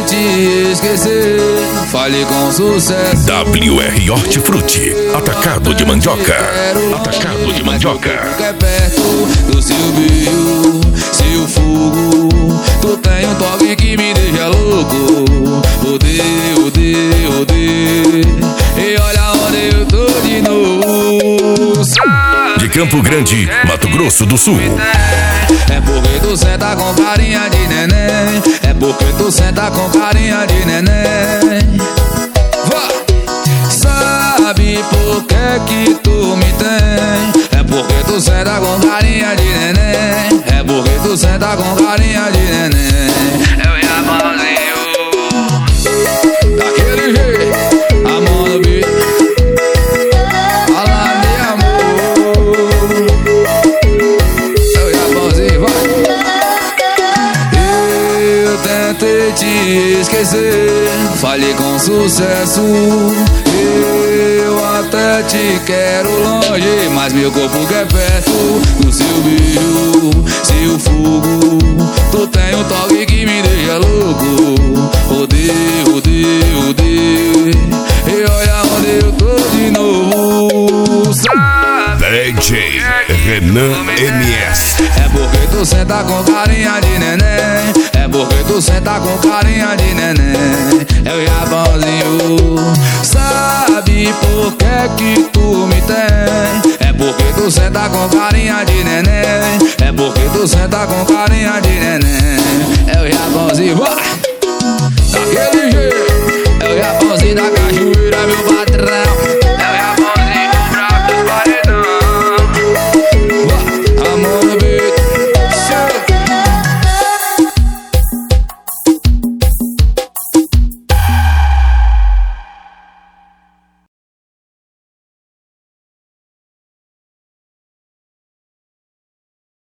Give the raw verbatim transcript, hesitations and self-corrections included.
te esquecer, fale com sucesso. W R Hortifruti, atacado de mandioca. Atacado de mandioca. Que é perto do seu beijo, seu fogo. Tu tem um toque que me deixa louco. Odeio, odeio, odeio. E olha onde eu tô de novo. De Campo Grande, Mato Grosso do Sul. É porque tu senta com carinha de neném. É porque tu senta com carinha de neném. Vá! Sabe por que que tu me tem? É porque tu senta com carinha de neném. É porque tu senta com carinha de neném. Eu e a mãozinho daquele jeito, a mão no bico. Fala de amor. Eu e a mãozinho, vai. Eu tentei te esquecer, falei com sucesso. Eu até te quero longe, mas meu corpo quer perto do seu beijo, seu fogo. Tu tem um toque que me deixa louco. Odeio, odeio, odeio. E olha onde eu tô de novo. Sabe? D J Renan M S. É porque tu senta com carinha de neném. É porque tu senta com carinha de neném. Eu e a Bonzinho. Sabe por que que tu me tem? É porque tu senta com carinha de neném. É porque tu senta com carinha de neném.